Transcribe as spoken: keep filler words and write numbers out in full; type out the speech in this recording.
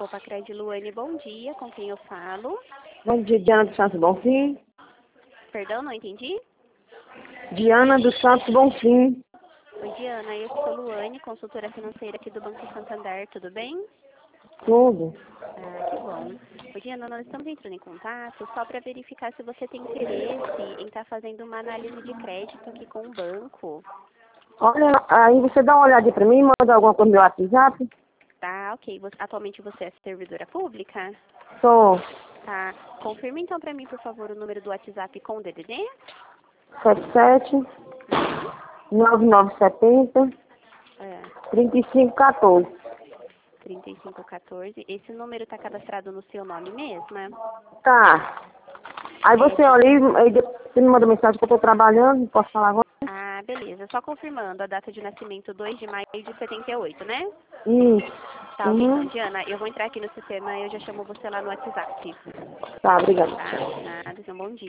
Copacred, Luane, bom dia. Com quem eu falo? Bom dia, Diana dos Santos Bonfim. Perdão, não entendi? Diana dos Santos Bonfim. Oi, Diana. Eu sou Luane, consultora financeira aqui do Banco Santander. Tudo bem? Tudo. Ah, que bom. Oi, Diana, nós estamos entrando em contato só para verificar se você tem interesse em estar fazendo uma análise de crédito aqui com o banco. Olha, aí você dá uma olhadinha pra mim, manda alguma coisa no meu WhatsApp. Tá, ok. Você, atualmente você é servidora pública? Sou Tá. Confirma então para mim, por favor, o número do WhatsApp com o D D D. sete sete nove nove sete zero É, três cinco um quatro. trinta e cinco quatorze. Esse número está cadastrado no seu nome mesmo? Tá. Aí É, você olha aí, aí depois você me manda mensagem que eu tô trabalhando, não posso falar agora. ah, beleza. Só confirmando a data de nascimento, dois de maio de setenta e oito, né? Isso. Tá, ok, então. Uhum. Diana, eu vou entrar aqui no sistema e eu já chamo você lá no WhatsApp. Tá, obrigada. Tá? Nada, então bom dia.